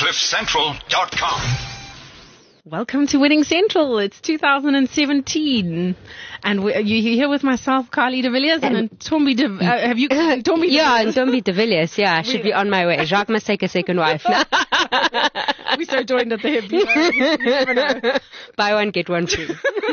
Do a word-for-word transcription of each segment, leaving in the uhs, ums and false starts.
cliff central dot com. Welcome to Wedding Central. It's two thousand seventeen. And we, you're here with myself, Carly de Villiers, and, and Tombi de, uh, have you, Tombi Yeah, and Tombi de Villiers. Yeah, I should be on my way. Jacques must take a second wife. We're so joined at the hip. You know? You never know. Buy one, get one free.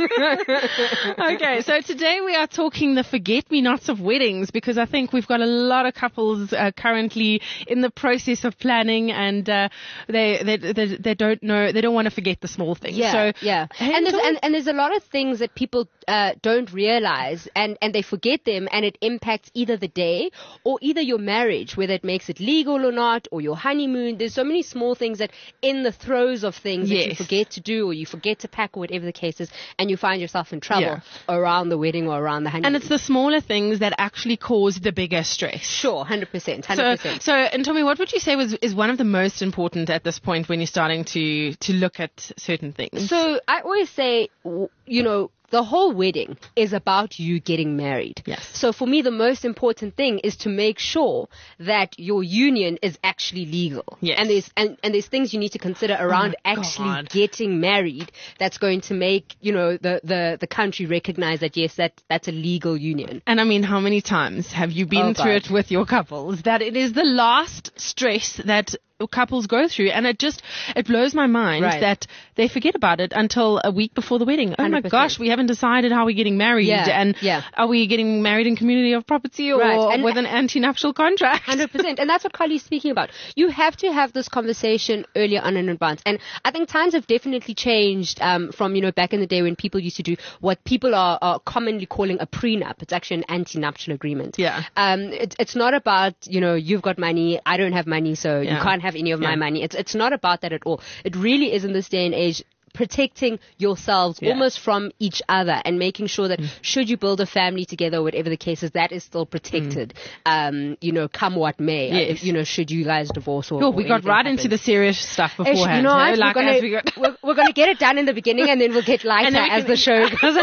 Okay, so today we are talking the forget-me-nots of weddings, because I think we've got a lot of couples uh, currently in the process of planning, and uh, they, they they they don't know, they don't want to forget the small things. Yeah, so, yeah. And there's, and, and there's a lot of things that people uh, don't realize, and, and they forget them, and it impacts either the day or either your marriage, whether it makes it legal or not, or your honeymoon. There's so many small things that in the throes of things Yes. that you forget to do, or you forget to pack, or whatever the case is, and you find yourself in trouble Yeah. around the wedding or around the honeymoon. And it's the smaller things that actually cause the bigger stress. Sure, one hundred percent, one So, hundred percent. so, and Tommy, what would you say was is one of the most important at this point when you're starting to to look at certain things? So I always say, w- you know, the whole wedding is about you getting married. Yes. So for me, the most important thing is to make sure that your union is actually legal. Yes. And there's and, and there's things you need to consider around my actually God. getting married that's going to make, you know, the, the, the country recognize that yes, that that's a legal union. And I mean, how many times have you been Oh, through God. it with your couples that it is the last stress that couples go through, and it just it blows my mind Right. that they forget about it until a week before the wedding. Oh one my hundred percent. gosh, we haven't decided how we're getting married, Yeah, and yeah. are we getting married in community of property or Right. And- with an anti-nuptial contract? one hundred percent. And that's what Carly's speaking about. You have to have this conversation earlier on in advance. And I think times have definitely changed um, from, you know, back in the day when people used to do what people are, are commonly calling a prenup. It's actually an anti-nuptial agreement. Yeah. Um, it, it's not about, you know, you've got money, I don't have money, so Yeah. you can't have any of Yeah. my money. It's, it's not about that at all. It really is in this day and age protecting yourselves Yeah. almost from each other and making sure that should you build a family together, whatever the case is, that is still protected. Um, you know, come what may. Uh, Yes. you know, should you guys divorce or, Cool, or we got anything right happens. into the serious stuff Ish, beforehand. you know eh? what? Like, we're as gonna, we got- we're, we're gonna get it done in the beginning, and then we'll get lighter then we as can- the show goes.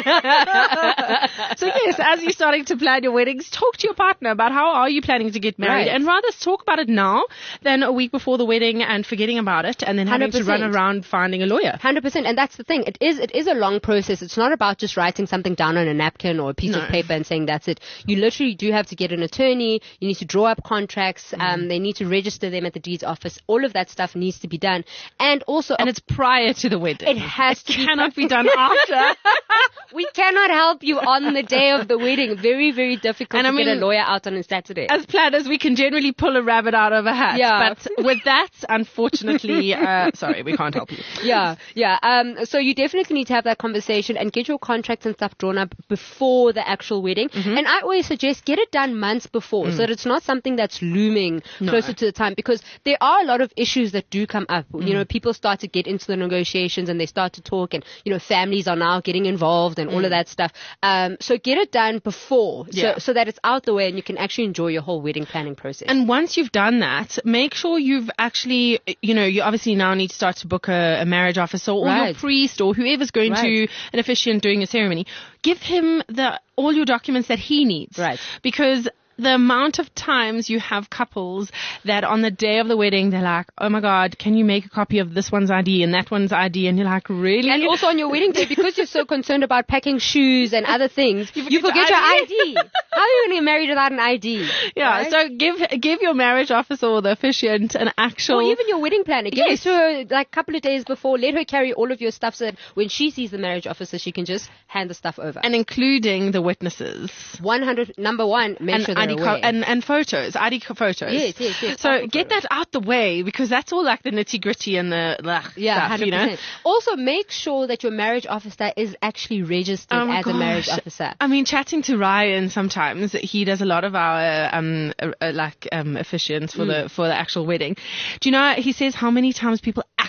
So yes, as you're starting to plan your weddings, talk to your partner about how are you planning to get married, Right. and rather talk about it now than a week before the wedding and forgetting about it, and then having to run one hundred percent. around finding a lawyer. one hundred percent. And that's the thing. It is, it is a long process. It's not about just writing something down on a napkin or a piece No. of paper and saying that's it. You literally do have to get an attorney. You need to draw up contracts. Um, they need to register them at the deeds office. All of that stuff needs to be done. And also, And it's prior to the wedding. It has It to be- cannot be done after. we cannot help you on the day of the wedding. Very, very difficult And to I mean, get a lawyer out on a Saturday. As planners, we can generally pull a rabbit out of a hat. Yeah. But with that, unfortunately, uh, sorry, we can't help you. yeah, yeah. Um, so you definitely need to have that conversation and get your contracts and stuff drawn up before the actual wedding. Mm-hmm. And I always suggest get it done months before Mm. so that it's not something that's looming closer to the time, because there are a lot of issues that do come up. Mm. You know, people start to get into the negotiations and they start to talk, and, you know, families are now getting involved and all of that stuff. Um, so get it done before Mm. Yeah. so, so that it's out the way and you can actually enjoy your whole wedding planning process. And once you've done that, make sure you've actually, you know, you obviously now need to start to book a, a marriage officer or your Right. priest or whoever's going to, Right. an officiant doing a ceremony. Give him the all your documents that he needs. Right. Because the amount of times you have couples that on the day of the wedding, they're like, oh my God, can you make a copy of this one's I D and that one's I D? And you're like, really? And also on your wedding day, because you're so concerned about packing shoes and other things, you forget forget, your your I I D. D. How are you going to get married without an I D? Yeah, right? so give give your marriage officer or the officiant an actual... Or even your wedding planner. Give Yes. it to her like a couple of days before. Let her carry all of your stuff so that when she sees the marriage officer, she can just hand the stuff over. and including the witnesses. one hundred, number one, make and sure they're I D co- aware. and, and photos, I D co- photos. Yes, yes, yes, So passport get photos. that out the way, because that's all like the nitty gritty and the ugh, Yeah, stuff, one hundred you know. percent. Also, make sure that your marriage officer is actually registered Oh my as a marriage gosh. officer. I mean, chatting to Ryan sometimes, he does a lot of our um uh, uh, like um officiants for Mm. the for the actual wedding. Do you know? He says how many times people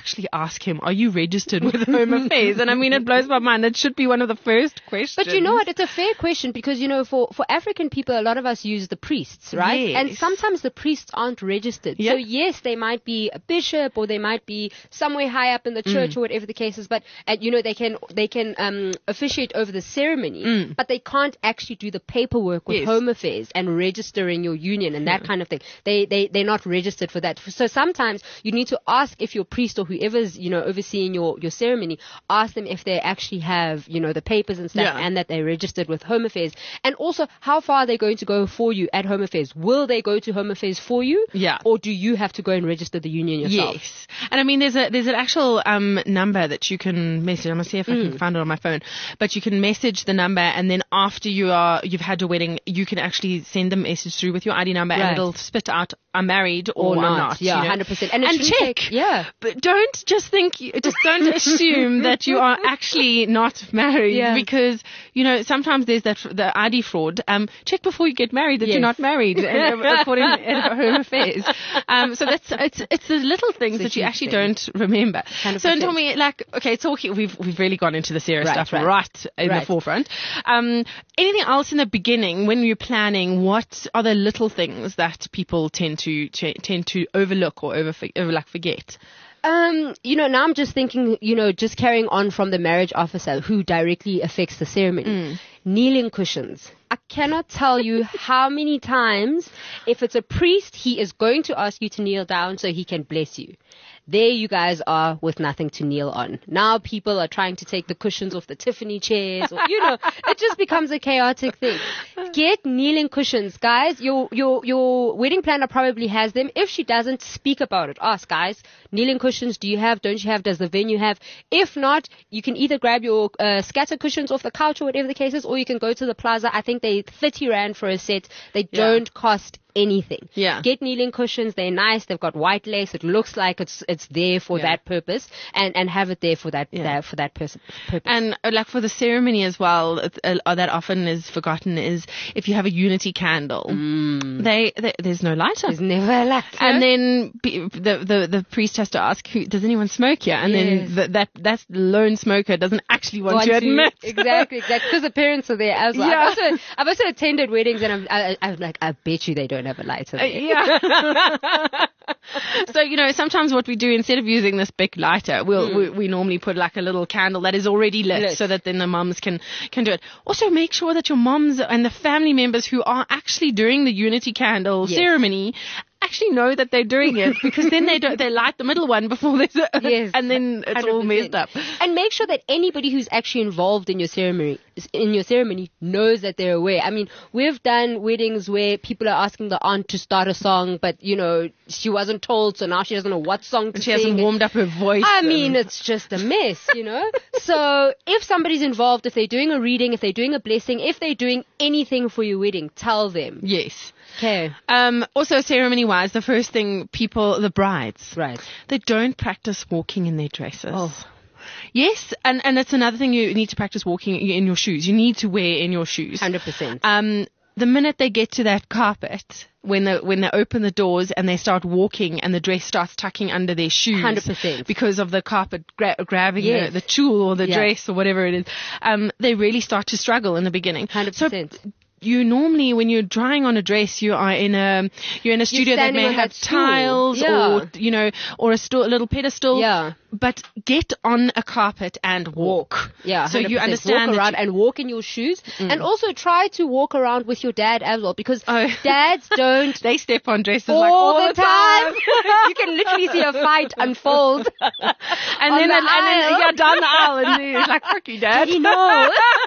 actually ask him, are you registered with Home Affairs? And I mean, it blows my mind. That should be one of the first questions. But you know what? It's a fair question because, you know, for, for African people, a lot of us use the priests, right? Yes. And sometimes the priests aren't registered. Yeah. So yes, they might be a bishop or they might be somewhere high up in the church mm. or whatever the case is. But, and, you know, they can, they can, um, officiate over the ceremony, mm. but they can't actually do the paperwork with yes. Home Affairs and registering your union and that yeah. kind of thing. They, they, they're not registered for that. So sometimes you need to ask if your priest or whoever's, you know, overseeing your, your ceremony, ask them if they actually have, you know, the papers and stuff yeah. and that they're registered with Home Affairs. And also, how far are they going to go for you at Home Affairs? Will they go to Home Affairs for you? Yeah. Or do you have to go and register the union yourself? Yes. And I mean, there's a, there's an actual, um, number that you can message. I'm going to see if I mm. can find it on my phone. But you can message the number, and then after you are, you've had your wedding, you can actually send the message through with your I D number, right. and it'll spit out, I'm married or, or not. not. Yeah, you know? one hundred percent. And, and check. Take, yeah. But don't just think, just don't assume that you are actually not married, yeah. because, you know, sometimes there's that, the I D fraud. Um, check before you get married that yes. you're not married, according to Home Affairs. Um, so that's, it's, it's the little things it's that you actually thing. don't remember. one hundred percent. So tell me, like, okay, talking, we've, we've really gone into the serious right, stuff right, right in right. the forefront. Um, anything else in the beginning when you're planning? What are the little things that people tend to, to tend to overlook or over, over like forget? Um, you know, now I'm just thinking, you know, just carrying on from the marriage officer who directly affects the ceremony. Mm. Kneeling cushions. I cannot tell you how many times, if it's a priest, he is going to ask you to kneel down so he can bless you. There you guys are with nothing to kneel on. Now people are trying to take the cushions off the Tiffany chairs. Or, you know, it just becomes a chaotic thing. Get kneeling cushions, guys. Your your your wedding planner probably has them. If she doesn't, speak about it. Ask, guys, kneeling cushions, do you have, don't you have, does the venue have? If not, you can either grab your uh, scatter cushions off the couch or whatever the case is, or you can go to the plaza. I think they thirty rand for a set. They yeah. don't cost anything. Yeah. Get kneeling cushions. They're nice. They've got white lace. It looks like it's it's there for yeah. that purpose, and and have it there for that yeah. that, for that person purpose. And uh, like for the ceremony as well, uh, that often is forgotten is if you have a unity candle, mm. they, they there's no lighter. There's never a lighter. And then be, the the the priest has to ask, who, does anyone smoke here? And yes. then the, that that lone smoker doesn't actually want, want to admit. To, exactly, exactly. Because the parents are there as well. Yeah. I've also I've also attended weddings, and I'm I, I'm like, I bet you they don't have a lighter there. Uh, yeah. So, you know, sometimes what we do, instead of using this big lighter, we'll, mm. we, we normally put like a little candle that is already lit, lit so that then the mums can, can do it. Also, make sure that your mums and the family members who are actually doing the unity candle yes. ceremony actually know that they're doing it, because then they don't, they light the middle one before there's a, yes, and then it's one hundred percent all messed up. And make sure that anybody who's actually involved in your ceremony, in your ceremony, knows that they're aware. I mean, we've done weddings where people are asking the aunt to start a song, but you know, she wasn't told, so now she doesn't know what song to and she sing. She hasn't warmed up her voice. I mean, it's just a mess, you know? So if somebody's involved, if they're doing a reading, if they're doing a blessing, if they're doing anything for your wedding, tell them. Yes. Okay. Um, also, ceremony-wise, the first thing people, the brides, right, they don't practice walking in their dresses. Oh. Yes, and, and that's another thing, you need to practice walking in your shoes. You need to wear in your shoes. one hundred percent. Um, the minute they get to that carpet, when they, when they open the doors and they start walking and the dress starts tucking under their shoes. one hundred percent. Because of the carpet gra- grabbing yes. the, the tulle or the yeah. dress or whatever it is, um, they really start to struggle in the beginning. one hundred percent. So, you normally, when you're drying on a dress, you are in a you're in a studio that may have tiles yeah. or you know or a, stool, a little pedestal. Yeah. But get on a carpet and walk. Yeah. So you understand walk around you, and walk in your shoes, mm. and also try to walk around with your dad as well, because oh. dads don't. They step on dresses all like all the the time. You can literally see a fight unfold. and then the and, and then yeah, down the aisle, and you're like, "Fuck you, Dad." You know.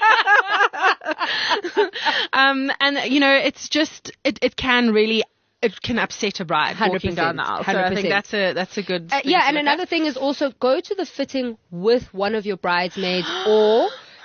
um, and you know, it's just it, it can really. It can upset a bride one hundred percent, walking down the aisle. So I think that's a that's a good. Uh, yeah, and another at. thing is also go to the fitting with one of your bridesmaids, or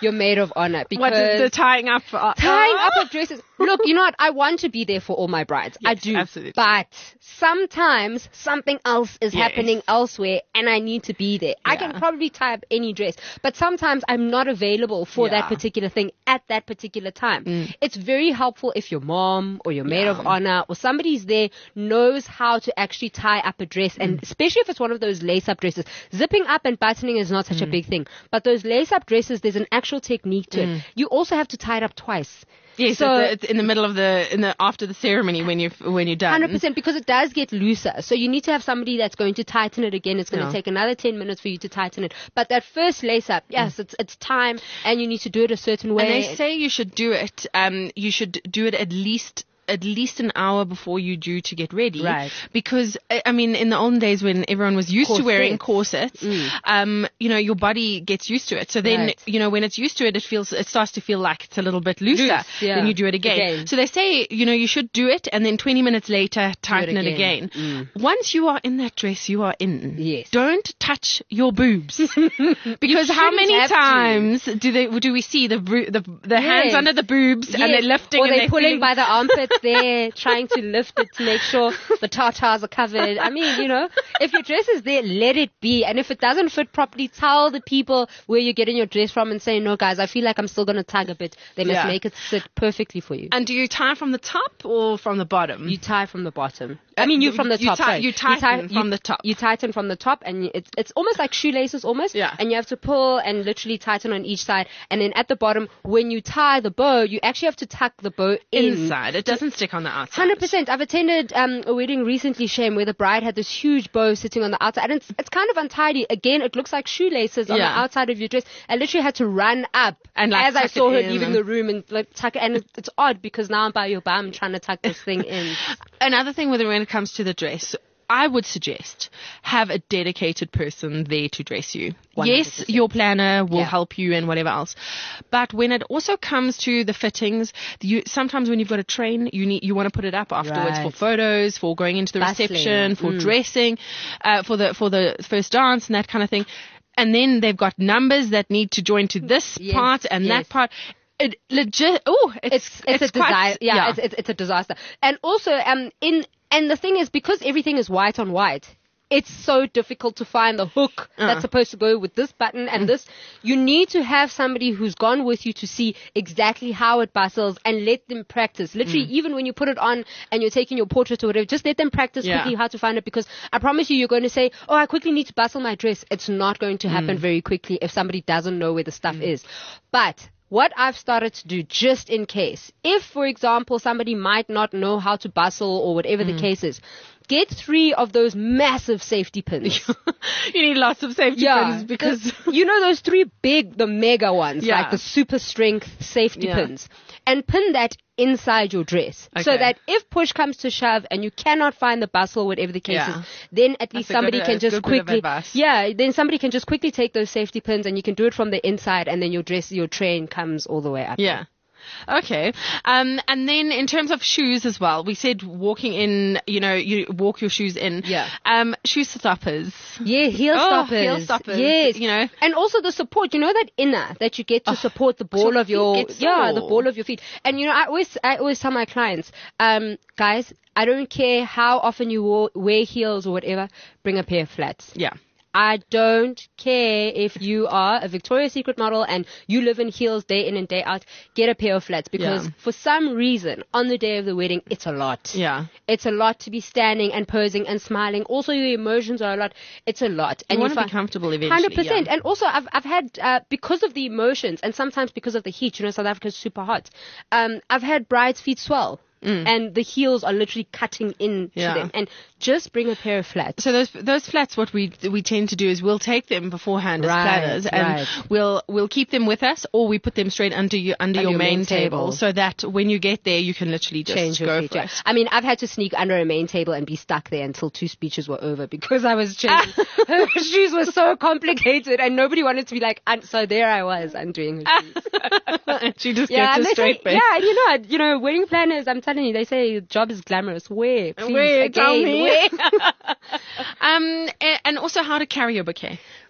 your maid of honor. Because What is the tying up? Uh, tying uh, up of dresses. Look, you know what? I want to be there for all my brides. Yes, I do. absolutely. But sometimes something else is Yes. happening elsewhere and I need to be there. I can Yeah. probably tie up any dress, but sometimes I'm not available for Yeah. that particular thing at that particular time. Mm. It's very helpful if your mom or your maid Yeah. of honor or somebody's there knows how to actually tie up a dress, and Mm. especially if it's one of those lace-up dresses. Zipping up and buttoning is not such Mm. a big thing, but those lace-up dresses, there's an actual technique to it. You also have to tie it up twice. Yes, So- it's, it's in the middle of the, in the after the ceremony when you when you're done. one hundred percent, because it does get looser. So you need to have somebody that's going to tighten it again. It's going Yeah. to take another ten minutes for you to tighten it. But that first lace up, yes, it's it's time, and you need to do it a certain way. And they say you should do it. Um, you should do it at least at least an hour before you're due to get ready. Right. Because I I mean, in the olden days when everyone was used to wearing corsets, Mm. um, you know, your body gets used to it. So then, Right. you know, when it's used to it, it feels it starts to feel like it's a little bit looser. Loose, yeah. Then you do it again. Again. So they say, you know, you should do it, and then twenty minutes later, tighten it again. again. Once you are in that dress, you are in. Yes. Don't touch your boobs. Because how shouldn't many have to. times do they do we see the bru- the the hands Yes. under the boobs and Yes. they're lifting or and they're they're pulling feeling- by the armpits there, trying to lift it to make sure the tartars are covered. I mean, you know, if your dress is there, let it be. And if it doesn't fit properly, tell the people where you're getting your dress from and say, no, guys, I feel like I'm still going to tug a bit. They must Yeah. make it sit perfectly for you. And do you tie from the top or from the bottom? You tie from the bottom. I mean, you from the You top. ti- sorry. you tighten from the top. You tighten from the top, and you, it's it's almost like shoelaces, almost. Yeah. And you have to pull and literally tighten on each side, and then at the bottom, when you tie the bow, you actually have to tuck the bow in. Inside, it doesn't stick on the outside. Hundred percent. I've attended um, a wedding recently, Shame, where the bride had this huge bow sitting on the outside, and it's it's kind of untidy. Again, it looks like shoelaces on Yeah. the outside of your dress. I literally had to run up And, like, as I tuck saw it her in leaving and- the room and like tuck it. And it, it's odd because now I'm by your bum trying to tuck this thing in. Another thing with when it comes to the dress, I would suggest have a dedicated person there to dress you. one hundred Yes, percent. your planner will Yeah. help you and whatever else. But when it also comes to the fittings, you, sometimes when you've got a train, you need, you want to put it up afterwards Right. for photos, for going into the Bustling. reception, for Mm. dressing, uh, for the, for the first dance and that kind of thing. And then they've got numbers that need to join to this Yes, part and yes. that part. It legit, oh, it's, it's it's, a quite- disaster. Yeah, It's, it's it's a disaster. And also, um, in and the thing is, because everything is white on white, it's so difficult to find the hook Uh. that's supposed to go with this button and this. You need to have somebody who's gone with you to see exactly how it bustles and let them practice. Literally, even when you put it on and you're taking your portrait or whatever, just let them practice Yeah. quickly how to find it, because I promise you, you're going to say, oh, I quickly need to bustle my dress. It's not going to happen very quickly if somebody doesn't know where the stuff is. But what I've started to do, just in case, if, for example, somebody might not know how to bustle or whatever the case is, get three of those massive safety pins. you need lots of safety pins because the- you know those three big, the mega ones, Yeah. like the super strength safety Yeah. pins, and pin that inside your dress, so Okay. that if push comes to shove and you cannot find the bustle, whatever the case Yeah. is, then at least That's a somebody good- can a just good bit of quickly, advice. yeah, then somebody can just quickly take those safety pins and you can do it from the inside, and then your dress, your train comes all the way up. Yeah. Okay. Um, and then in terms of shoes as well, we said walking in, you know, you walk your shoes in. Yeah. Um, shoe stoppers. Yeah, heel Oh, stoppers. heel stoppers, Yes. you know. And also the support, you know, that inner that you get to Oh, support the ball your of your, feet get yeah, sore. the ball of your feet. And you know, I always, I always tell my clients, um, guys, I don't care how often you wo- wear heels or whatever, bring a pair of flats. Yeah. I don't care if you are a Victoria's Secret model and you live in heels day in and day out. Get a pair of flats, because Yeah. for some reason on the day of the wedding, it's a lot. Yeah. It's a lot to be standing and posing and smiling. Also, your emotions are a lot. It's a lot. You And want to fi- be comfortable eventually. Hundred percent. yeah. And also, I've I've had uh, because of the emotions and sometimes because of the heat. You know, South Africa's super hot. Um, I've had brides' feet swell. And the heels are literally cutting into Yeah. them. And just bring a pair of flats. So those those flats, what we we tend to do is we'll take them beforehand Right, as planners, and right. we'll we'll keep them with us, or we put them straight under you under, your, main, table, so that when you get there, you can literally just Change your go feet, for yeah. it. I mean, I've had to sneak under a main table and be stuck there until two speeches were over because I was changing. Her shoes were so complicated and nobody wanted to be like, un- so there I was undoing her shoes. And she just Yeah, gets and a they straight say, face. yeah, and you know, you know, wedding planners, I'm telling you, they say job is glamorous. Where? Please, Where? again, Tell me. where? Um, a- and also how to carry your bouquet.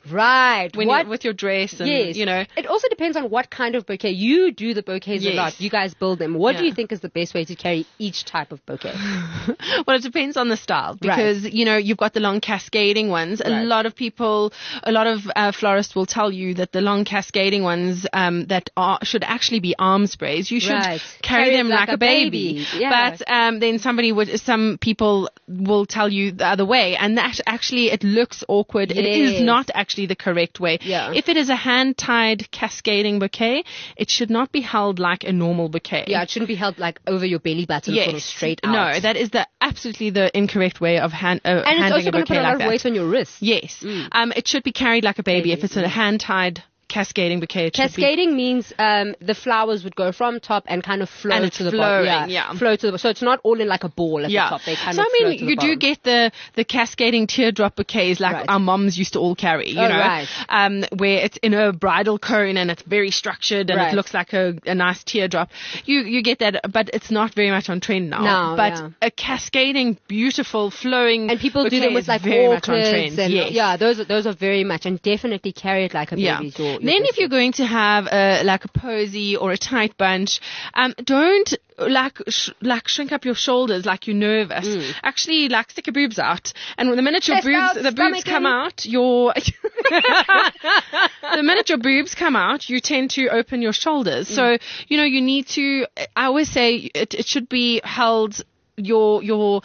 Right. When what? you, with your dress and, Yes. you know. It also depends on what kind of bouquet. You do the bouquets Yes. a lot. You guys build them. What do Yeah. you think is the best way to carry each type of bouquet? Well, it depends on the style because, you know, you've got the long cascading ones. A Right. lot of people, a lot of uh, florists will tell you that the long cascading ones um, that are, should actually be arm sprays. You should Right. carry, Carry it them like like, a a baby. baby. Yeah. But um, then somebody would, some people will tell you the other way, and that actually it looks awkward. It is Yes. not actually the correct way. Yeah. If it is a hand-tied cascading bouquet, it should not be held like a normal bouquet. Yeah, it shouldn't be held like over your belly button, sort of straight out. No, that is the absolutely the incorrect way of hand, uh, and it's handling also a going to put bouquet a lot like of that. weight on your wrist. Yes. Um, it should be carried like a baby. Baby, If it's a hand-tied cascading bouquet, it should be. Cascading means um, the flowers would go from top and kind of flow And it's to the flowing, bottom. yeah. Flow to the So it's not all in like a ball at Yeah. the top. They kind so of I flow mean, to the you do bottom. get the the cascading teardrop bouquets like Right. our moms used to all carry. You Oh, know, right. um, where it's in a bridal cone and it's very structured and Right. it looks like a, a nice teardrop. You you get that, but it's not very much on trend now. No, but yeah. a cascading, beautiful, flowing And people do bouquet them with is like very much on orchids trend. and Yes. yeah, those are, those are very much, and definitely carry it like a baby. Yeah. is your- your Then best if you're bet. going to have a, like a posy or a tight bunch, um, don't like sh- like shrink up your shoulders like you're nervous. Mm. Actually, like stick your boobs out, and when the minute your Chest boobs out, the boobs stomach come in. out, your the minute your boobs come out, you tend to open your shoulders. Mm. So you know you need to. I always say it, it should be held. Your your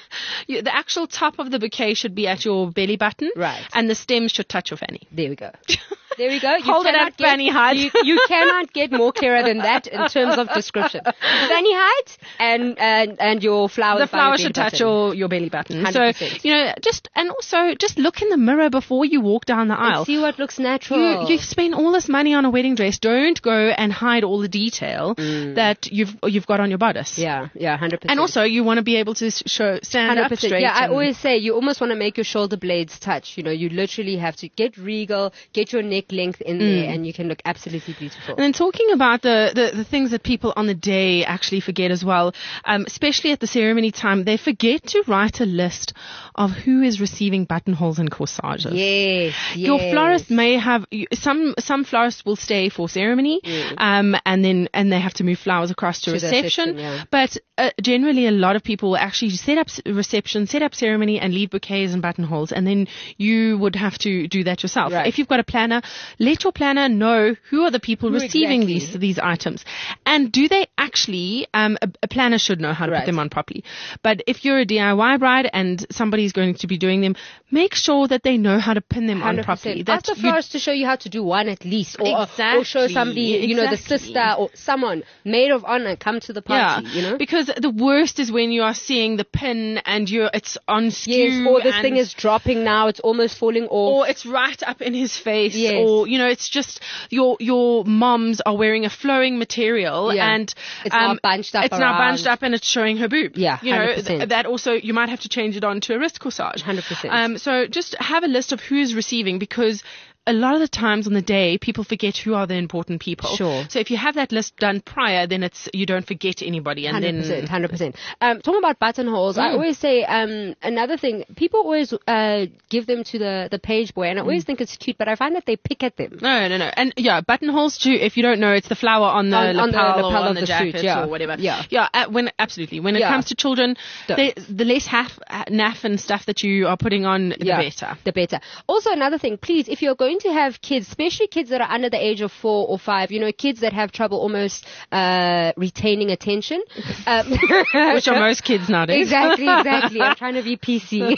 the actual top of the bouquet should be at your belly button, Right. And the stems should touch your fanny. There we go. There we go. You Hold it cannot at fanny height. You, you cannot get more clearer than that in terms of description. Fanny height and and, and your flowers. The by your flower belly should touch button. your, your belly button. one hundred So, percent. you know, just, and also just look in the mirror before you walk down the aisle. And see what looks natural. You, you've spent all this money on a wedding dress. Don't go and hide all the detail that you've you've got on your bodice. yeah, yeah, one hundred percent. And also, you want to be able to s- show stand one hundred up percent. straight. Yeah, I and- always say you almost want to make your shoulder blades touch. You know, you literally have to get regal, get your neck length in there, and you can look absolutely beautiful. And then talking about the, the, the things that people on the day actually forget as well, um, especially at the ceremony time, they forget to write a list of who is receiving buttonholes and corsages. Yes, yes. Your florist may have you- some. Some florists will stay for ceremony, um, and then and they have to move flowers across to, To the reception. reception, yeah. But uh, generally, a lot of people will actually set up s- reception, set up ceremony, and leave bouquets and buttonholes, and then you would have to do that yourself. Right. If you've got a planner, let your planner know who are the people Who receiving exactly? these these items, and do they actually? Um, a, a planner should know how to Right. put them on properly. But if you're a D I Y bride and somebody's going to be doing them, make sure that they know how to pin them on properly. Ask the you- florist to show you how to do one at least, or, or show Exactly, somebody, you know, the exactly. sister or someone, maid of honor, come to the party. Yeah, You know. because the worst is when you are seeing the pin and you're it's on skew. Yes, or this and- thing is dropping now; it's almost falling off. or it's right up in his face, Yes. or you know, it's just your your moms are wearing a flowing material, Yeah. and It's now um, bunched up It's now around. bunched up and it's showing her boob. Yeah, you know one hundred percent. th- that also you might have to change it on to a wrist corsage. one hundred percent. Um, so just have a list of who's receiving because. A lot of the times on the day, people forget who are the important people. Sure. So if you have that list done prior, then it's you don't forget anybody, and one hundred percent, then one hundred percent. Um, talking about buttonholes, I always say um, another thing. People always uh, give them to the, the page boy, and I always think it's cute, but I find that they pick at them. No, no, no. And yeah, buttonholes too. If you don't know, it's the flower on the On- on the lapel, lapel or on of the, the jacket suit, yeah. or whatever. Yeah. yeah. Uh, when absolutely, when it Yeah. comes to children, Don't. they, the less half, uh, naff and stuff that you are putting on, the Yeah, better. The better. Also, another thing, please, if you're going to have kids, especially kids that are under the age of four or five, you know, kids that have trouble almost uh, retaining attention. Um, Which are most kids nowadays. Exactly, exactly. I'm trying to be P C.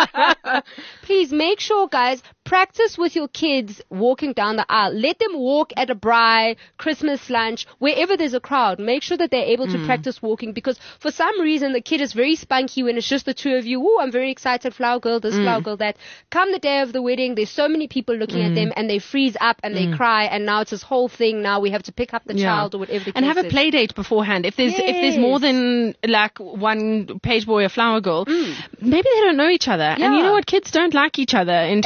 Please make sure, guys, practice with your kids walking down the aisle. Let them walk at a braai, Christmas lunch, wherever there's a crowd. Make sure that they're able to practice walking because for some reason the kid is very spunky when it's just the two of you. Ooh, I'm very excited, flower girl, this, flower girl, that. Come the day of the wedding, there's so many people looking at them and they freeze up and they cry and now it's this whole thing. Now we have to pick up the Yeah. child or whatever the And case have a is. play date beforehand. If there's if there's more Yes. than like one page boy or flower girl, maybe they don't know each other. And you Yeah. know what? Kids don't like each other in in terms the, of in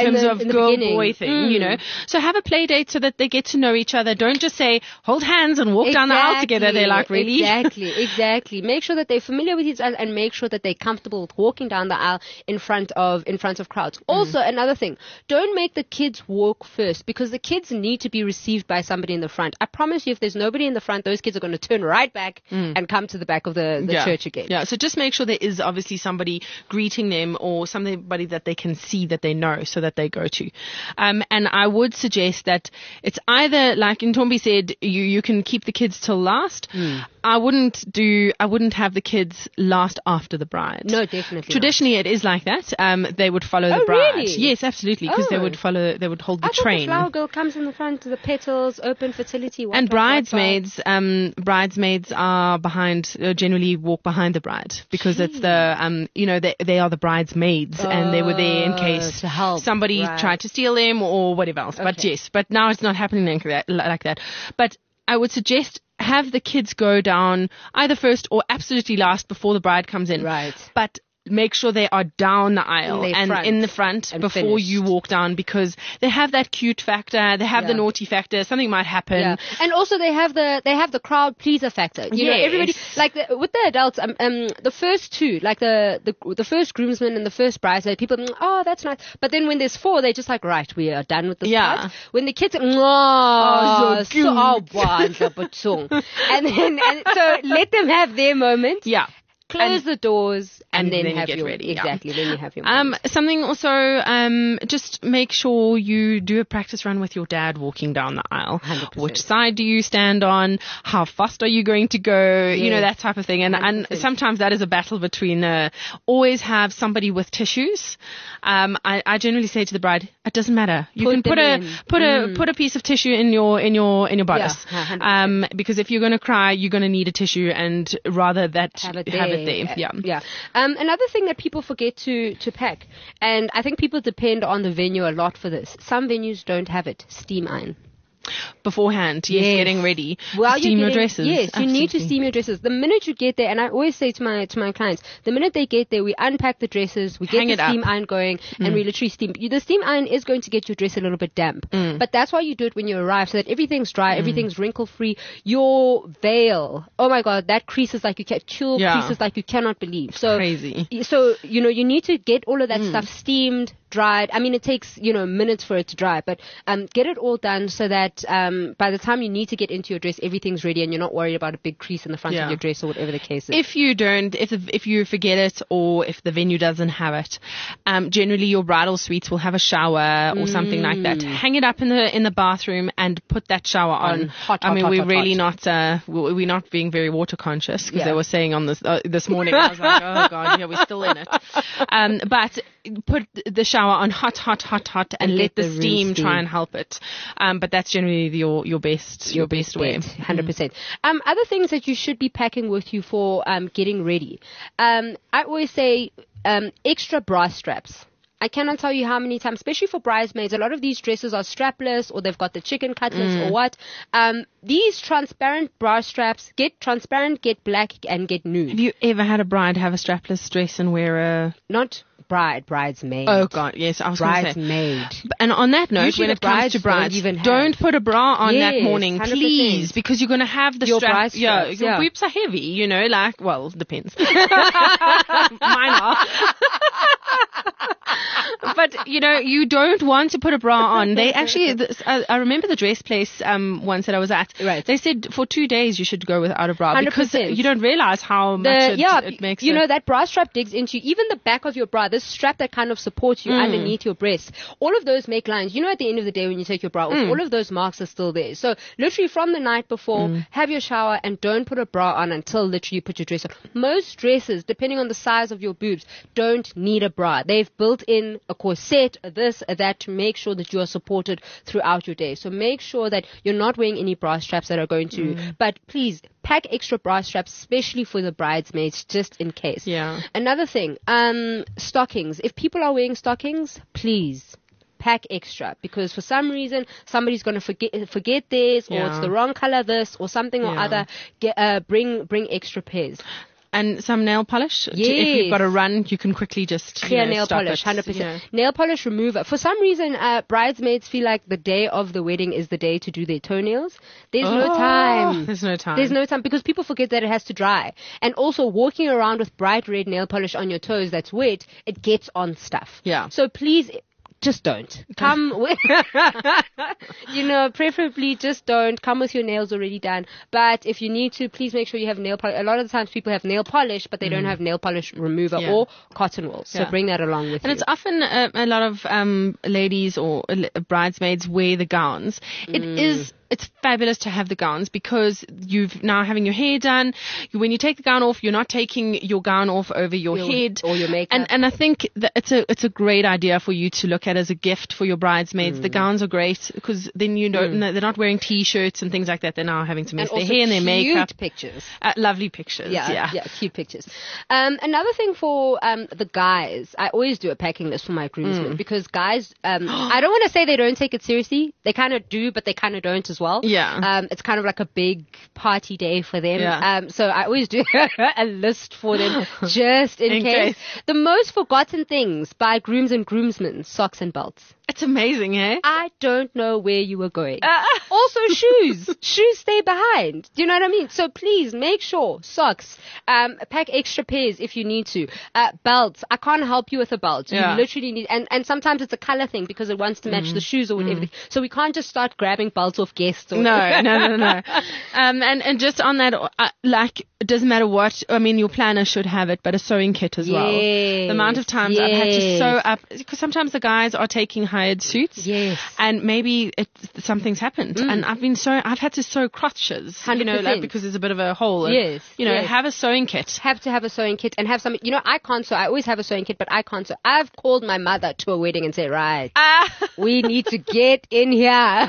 the girl beginning. boy thing, Mm. you know. So have a play date so that they get to know each other. Don't just say hold hands and walk down the aisle together. They're like, really? Exactly, exactly. Make sure that they're familiar with each other and make sure that they're comfortable with walking down the aisle in front of in front of crowds. Also, mm. another thing, don't make the kids walk first, because the kids need to be received by somebody in the front. I promise you, if there's nobody in the front, those kids are going to turn right back mm. and come to the back of the, the yeah. church again. Yeah, so just make sure there is obviously somebody greeting them or somebody that they can see that they know so that they go to. Um, and I would suggest that it's either, like Ntombi said, you, you can keep the kids till last. Mm. I wouldn't do, I wouldn't have the kids last after the bride. No, definitely Traditionally, not. It is like that. Um, they would follow oh, the bride. Really? Yes, absolutely, because oh. they would follow, they would hold the I thought train. The flower girl comes in the front, the petals, open fertility. What and what, bridesmaids, what, what. um, bridesmaids are behind, uh, generally walk behind the bride, because Jeez. It's the, um, you know, they they are the bridesmaids, oh, and they were there in case to help. somebody right. tried to steal them or whatever else. Okay. But yes, but now it's not happening like that. Like that. But I would suggest have the kids go down either first or absolutely last before the bride comes in. Right. But make sure they are down the aisle in and front in the front and before finished. You walk down, because they have that cute factor, they have yeah. the naughty factor, something might happen. Yeah. And also they have the they have the crowd pleaser factor. You yes. know, everybody, like the, with the adults, um, um, the first two, like the, the the first groomsman and the first bridesmaid, people, oh, that's nice. But then when there's four, they're just like, right, we are done with this yeah. part. When the kids, oh, so, oh, and then and so let them have their moment. Yeah. Close and, the doors and, and then, then have you get your, ready. Exactly, yeah. then you have your um moment. Something also, um just make sure you do a practice run with your dad walking down the aisle. one hundred percent. Which side do you stand on? How fast are you going to go? Yes. You know, that type of thing. And one hundred percent. And sometimes that is a battle between, uh, always have somebody with tissues. Um, I, I generally say to the bride, it doesn't matter. You put can put a, in. put mm. a, put a piece of tissue in your, in your, in your bodice. Yeah, um, because if you're going to cry, you're going to need a tissue, and rather that have it have there. it there. Yeah. Yeah. Um, another thing that people forget to, to pack, and I think people depend on the venue a lot for this. Some venues don't have it. Steam iron. Beforehand, yes, yes. getting ready. Well, steam getting, your dresses. Yes, Absolutely. You need to steam your dresses. The minute you get there, and I always say to my to my clients, the minute they get there, we unpack the dresses, we Hang get the steam up. iron going, mm. and we literally steam. The steam iron is going to get your dress a little bit damp, mm. but that's why you do it when you arrive, so that everything's dry, mm. everything's wrinkle free. Your veil, oh my God, that creases like you can, tulle yeah. creases like you cannot believe. So crazy. So you know you need to get all of that mm. stuff steamed, dried. I mean, it takes, you know, minutes for it to dry, but um, get it all done so that um, by the time you need to get into your dress, everything's ready and you're not worried about a big crease in the front yeah. of your dress or whatever the case is. If you don't, if if you forget it, or if the venue doesn't have it, um, generally your bridal suites will have a shower or mm. something like that. Hang it up in the in the bathroom and put that shower on. on hot, hot, I mean, hot, we're hot, really hot. not uh, we're not being very water conscious, because yeah. they were saying on this uh, this morning. I was like, oh God, yeah, we're still in it. Um, but put the shower on hot, hot, hot, hot, and, and let the, the steam, steam try and help it. Um, but that's generally the, your your best your, your best, best way. one hundred percent. Mm. Um, other things that you should be packing with you for um, getting ready. Um, I always say um, extra bra straps. I cannot tell you how many times, especially for bridesmaids, a lot of these dresses are strapless, or they've got the chicken cutlets mm. or what. Um, these transparent bra straps, get transparent, get black, and get nude. Have you ever had a bride have a strapless dress and wear a... Not bride, bridesmaid. Oh God, yes, I was going to say. Bridesmaid. And on that note, Usually when it comes to brides, don't, even don't put a bra on yes, that morning, one hundred percent. please, because you're going to have the your strap. straps, yeah, your yeah. boobs are heavy, you know, like, well, depends. Mine are. But, you know, you don't want to put a bra on. They actually, this, I, I remember the dress place um, once that I was at. Right. They said for two days you should go without a bra, one hundred percent. because you don't realize how the, much it, yeah, it makes you it. know, that bra strap digs into even the back of your bra, this strap that kind of supports you mm. underneath your breast. All of those make lines. You know, at the end of the day when you take your bra off, mm. all of those marks are still there. So literally from the night before, mm. have your shower and don't put a bra on until literally you put your dress on. Most dresses, depending on the size of your boobs, don't need a bra. They've built in a corset, a this, a that, to make sure that you are supported throughout your day. So make sure that you're not wearing any bra straps that are going to, mm. but please pack extra bra straps, especially for the bridesmaids, just in case. Yeah. Another thing, um, stockings. If people are wearing stockings, please pack extra, because for some reason somebody's going to forget forget theirs, or yeah. it's the wrong color this or something or yeah. other. Get, uh, bring bring extra pairs. and some nail polish. Yes. To, if you've got to run, you can quickly just clear you know, nail stop polish, it, one hundred percent. you know. Nail polish remover. For some reason, uh, bridesmaids feel like the day of the wedding is the day to do their toenails. There's Oh, no time. There's no time. There's no time because people forget that it has to dry. And also walking around with bright red nail polish on your toes that's wet, it gets on stuff. Yeah. So please, just don't. Come with, you know, preferably just don't. Come with your nails already done. But if you need to, please make sure you have nail polish. A lot of the times people have nail polish, but they mm. don't have nail polish remover Yeah. or cotton wool. So Yeah. bring that along with and you. it's often uh, a lot of um, ladies or uh, bridesmaids wear the gowns. It Mm. is. It's fabulous to have the gowns because you've now having your hair done. When you take the gown off, you're not taking your gown off over your, Your- head or your makeup. And and I think that it's a it's a great idea for you to look at as a gift for your bridesmaids. Mm. The gowns are great because then you know they're not wearing t-shirts and things like that. They're now having to mess and their also hair and their cute makeup. pictures. Uh, lovely pictures. Yeah, Yeah. yeah, cute pictures. Um, another thing for um, the guys, I always do a packing list for my groomsmen Mm. because guys, um, I don't want to say they don't take it seriously. They kind of do, but they kind of don't as well. Yeah. Um, it's kind of like a big party day for them. Yeah. Um, so I always do a list for them just in, In case. case. The most forgotten things by grooms and groomsmen: socks and belts. It's amazing, eh? I don't know where you were going. Uh, Also, shoes. Shoes stay behind. Do you know what I mean? So please make sure socks. Um, pack extra pairs if you need to. Uh, belts. I can't help you with a belt. You Yeah. literally need. And, and sometimes it's a color thing because it wants to match Mm. the shoes or whatever. So we can't just start grabbing belts off guests. Or No, no, no, no. Um, and, and just on that, uh, like, it doesn't matter what, I mean, your planner should have it, but a sewing kit as well. The amount of times I've had to Yes. sew up, because sometimes the guys are taking hired suits. Yes. And maybe it, something's happened. And I've been sew, I've had to sew crotches, you know, one hundred percent. like, because there's a bit of a hole. And, Yes, You know, yes. have a sewing kit. Have to have a sewing kit and have some. You know, I can't sew. I always have a sewing kit, but I can't sew. I've called my mother to a wedding and said, right, Ah. we need to get in here.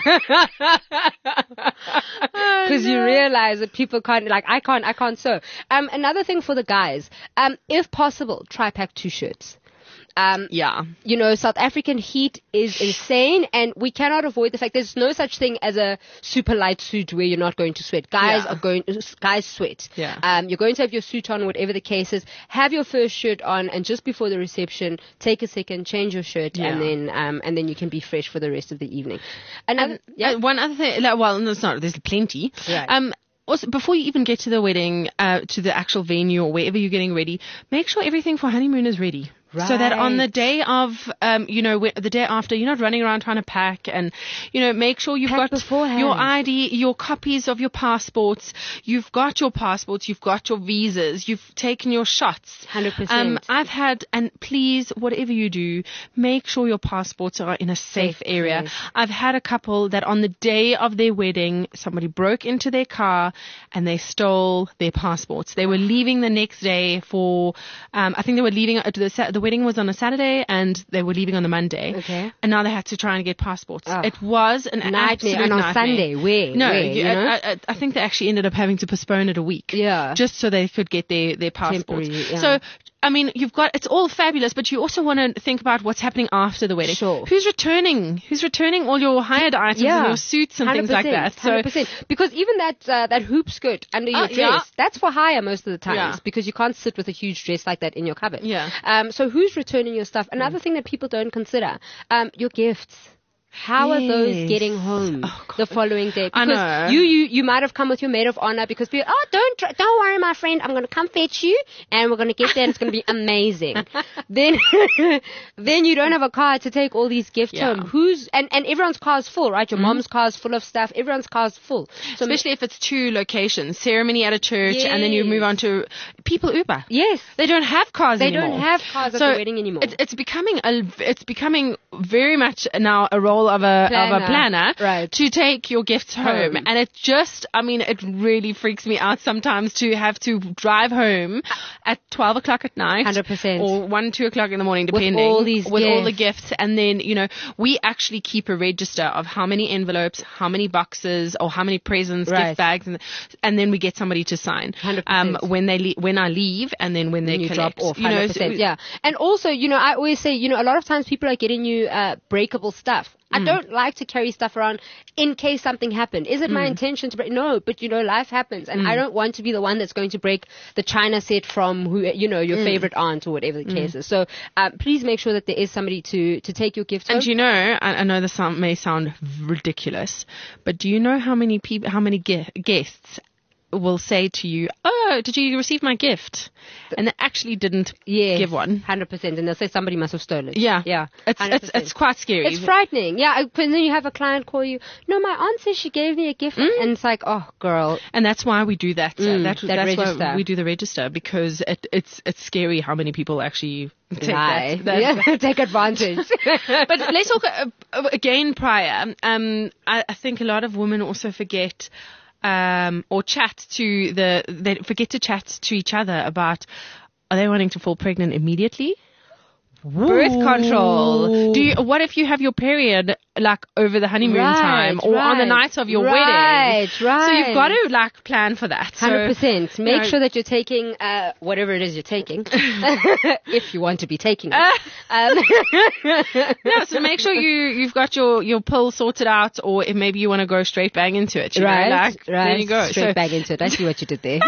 Because you realize that people can't, like, I can't, I can't sew. Um, another thing for the guys, um, if possible, try pack two shirts. Um, Yeah. you know, South African heat is insane, and we cannot avoid the fact there's no such thing as a super light suit where you're not going to sweat. Guys Yeah. are going, guys sweat. Yeah. Um, you're going to have your suit on, whatever the case is. Have your first shirt on, and just before the reception, take a second, change your shirt, Yeah. and then, um, and then you can be fresh for the rest of the evening. Another, And yeah. uh, one other thing, like, well, no, it's not, there's plenty. Right. Um, also, before you even get to the wedding, uh, to the actual venue or wherever you're getting ready, make sure everything for honeymoon is ready. So that on the Right. day of, um, you know, wh- the day after, you're not running around trying to pack, and, you know, make sure you've Pack got beforehand. your I D, your copies of your passports, you've got your passports, you've got your visas, you've taken your shots. one hundred percent. Um, I've had, and please, whatever you do, make sure your passports are in a safe, Safe area. place. I've had a couple that on the day of their wedding, somebody broke into their car and they stole their passports. They were leaving the next day for, um, I think they were leaving, uh, the, Sa- the wedding was on a Saturday and they were leaving on the Monday. Okay. And now they had to try and get passports. Oh. It was an Nightmare. absolute And on nightmare. Sunday, where? No, Where, you- you know? I, I, I think they actually ended up having to postpone it a week. Yeah. Just so they could get their, their passports. Temporary, yeah. So, I mean, you've got, it's all fabulous, but you also want to think about what's happening after the wedding. Sure. Who's returning? Who's returning all your hired items and your suits and things like that? So, one hundred percent. Because even that uh, that hoop skirt under your Uh, dress, yeah. that's for hire most of the times Yeah. because you can't sit with a huge dress like that in your cupboard. Yeah. Um. So who's returning your stuff? Another thing that people don't consider, um, your gifts. How are those Yes. getting home Oh, God. the following day? I Because know. you, you you might have come with your maid of honor because people, oh, don't tr- don't worry, my friend, I'm going to come fetch you and we're going to get there and it's going to be amazing. then then you don't have a car to take all these gifts Yeah. home. Who's and, and everyone's car is full, right? Your mom's car is full of stuff. Everyone's car is full. So especially if it's two locations, ceremony at a church, and then you Yes. move on to people Uber. yes. They don't have cars They anymore. don't have cars at so the wedding anymore. It, it's becoming a, it's becoming very much now a role of a Planner. of a planner Right. to take your gifts home. Home. And it just, I mean, it really freaks me out sometimes to have to drive home at twelve o'clock at night, one hundred percent. or one two o'clock in the morning, With depending all these with all the gifts. gifts. And then you know we actually keep a register of how many envelopes, how many boxes, or how many presents, Right. gift bags, and and then we get somebody to sign one hundred um, percent. when they le- when I leave, and then when they you collect. drop off, You know, one hundred percent. Yeah. And also, you know, I always say, you know, a lot of times people are getting you to uh, breakable stuff. I Mm. don't like to carry stuff around in case something happened. Is it my intention to break? No, but you know, life happens, and I don't want to be the one that's going to break the china set from who, you know, your favorite aunt or whatever the case is. So um, please make sure that there is somebody to to take your gift home. And you know, I, I know this sound, may sound ridiculous, but do you know how many people, how many ge- guests will say to you, "Oh, did you receive my gift?" And they actually didn't Yes, give one. one hundred percent. And they'll say somebody must have stolen. Yeah, Yeah. It's one hundred it's percent. it's quite scary. It's frightening. Yeah. I- And then you have a client call you, no, my aunt says she gave me a gift. And it's like, oh, girl. And that's why we do that. uh, Mm, that, that that's why register. we do the register, because it, it's it's scary how many people actually take Lie. that. that- Yeah, take advantage. But let's talk uh, uh, again prior. Um, I, I think a lot of women also forget. Um, or chat to the, they forget to chat to each other about, are they wanting to fall pregnant immediately? Birth control. Do you, what if you have your period like over the honeymoon Right, time or on the right. night of your Right, wedding? right. So you've got to like plan for that. So, one hundred percent. Make you know- sure that you're taking uh, whatever it is you're taking, if you want to be taking it. Um, Yeah, so make sure you, you've got your, your pill sorted out, or if maybe you want to go straight bang into it. You right, know, like, right. there you go. Straight So- back into it. I see what you did there.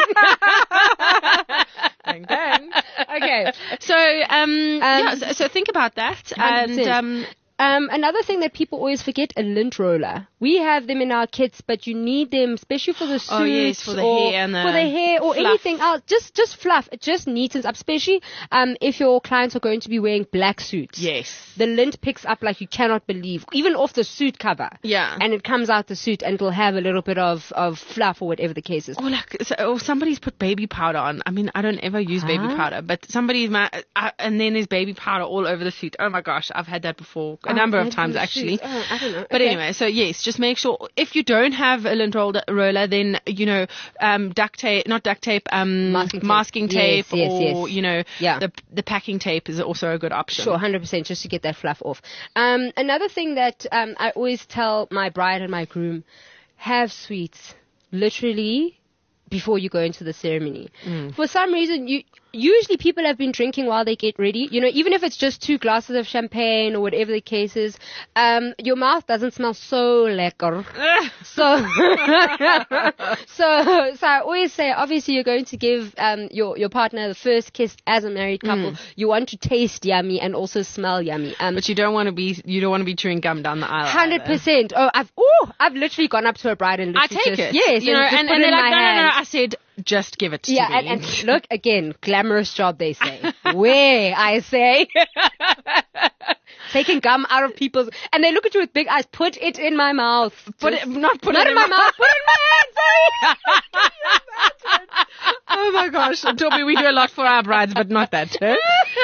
bang, bang. Okay. So, um, yeah, so, so think about that. one hundred And, percent. um, Um, another thing that people always forget, a lint roller. We have them in our kits, but you need them, especially for the suits Oh, yes, for the or hair and the for the hair or fluff. anything else. Just, just fluff. It just neatens up, especially um, if your clients are going to be wearing black suits. yes. The lint picks up like you cannot believe, even off the suit cover. Yeah. And it comes out the suit and it'll have a little bit of, of fluff or whatever the case is. Or like, so, or somebody's put baby powder on. I mean, I don't ever use baby Huh? powder, but somebody's ma- uh, and then there's baby powder all over the suit. Oh my gosh, I've had that before a number of maybe times the actually. suit. Oh, I don't know. But Okay. anyway, so yes, just make sure if you don't have a lint roller, roller then you know um, duct tape, not duct tape, um, Masking tape. masking tape, Yes, yes, or yes. you know, Yeah. the the packing tape is also a good option. Sure, one hundred percent, just to get that fluff off. Um, another thing that um, I always tell my bride and my groom, have sweets, literally, before you go into the ceremony. Mm. For some reason, you usually people have been drinking while they get ready. You know, even if it's just two glasses of champagne or whatever the case is, um, your mouth doesn't smell so lekker. So, so, so I always say, obviously, you're going to give um, your your partner the first kiss as a married couple. You want to taste yummy and also smell yummy. Um, But you don't want to be you don't want to be chewing gum down the aisle. Hundred either. percent. Oh, I've oh, I've literally gone up to a bride and I literally take just, it. Yes, you know, just and, put and it they're in like, my no, no, no. hand. I said, just give it Yeah, to and, me. and look again, glamorous job they say. Where I say, taking gum out of people's, and they look at you with big eyes. Put it in my mouth. Put Just- it, not put not it in my mouth. Put it in my hand. Sorry. Oh my gosh, Toby, we do a lot for our brides, but not that. Huh?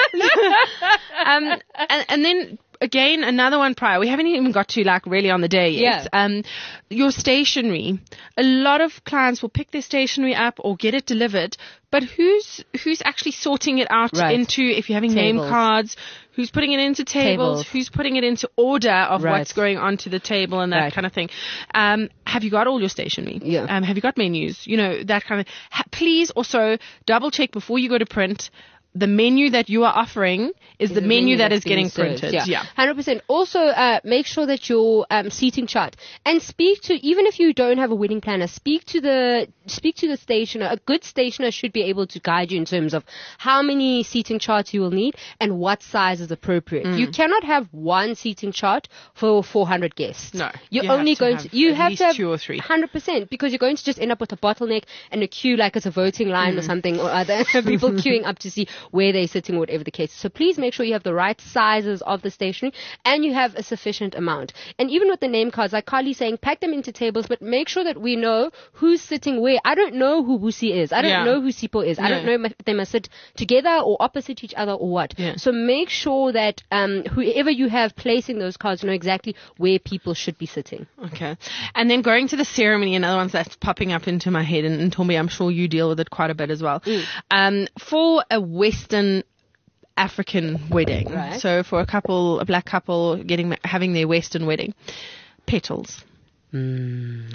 um, and, and then again, another one prior. We haven't even got to like really on the day yet. Yeah. Um, your stationery. A lot of clients will pick their stationery up or get it delivered, but who's who's actually sorting it out Right. into, if you're having name Tables. cards, who's putting it into tables, Tables. who's putting it into order of Right. what's going onto the table and that Right. kind of thing. Um, have you got all your stationery? Yeah. Um, have you got menus? You know, that kind of, ha- please also double check before you go to print. The menu that you are offering is, the, menu that is that's being getting served. printed. Yeah, one hundred percent. Also, uh, make sure that your um, seating chart, and speak to, even if you don't have a wedding planner, speak to the speak to the stationer. A good stationer should be able to guide you in terms of how many seating charts you will need and what size is appropriate. Mm. You cannot have one seating chart for four hundred guests. No, you're you have only to going have to you at have least to have two or three. one hundred percent, because you're going to just end up with a bottleneck and a queue like it's a voting line Mm. or something or other. People queuing up to see where they're sitting, or whatever the case. So please make sure you have the right sizes of the stationery and you have a sufficient amount. And even with the name cards, like Carly's saying, pack them into tables, but make sure that we know who's sitting where. I don't know who Busi is. I don't Yeah. know who Sipo is. I don't No. know if they must sit together or opposite each other or what. Yeah. So make sure that um, whoever you have placing those cards know exactly where people should be sitting. Okay. And then going to the ceremony, another one that's popping up into my head, and, and Tommy, I'm sure you deal with it quite a bit as well. Mm. Um, for a Western African wedding, Right. so for a couple, a black couple getting having their Western wedding, petals. Mm.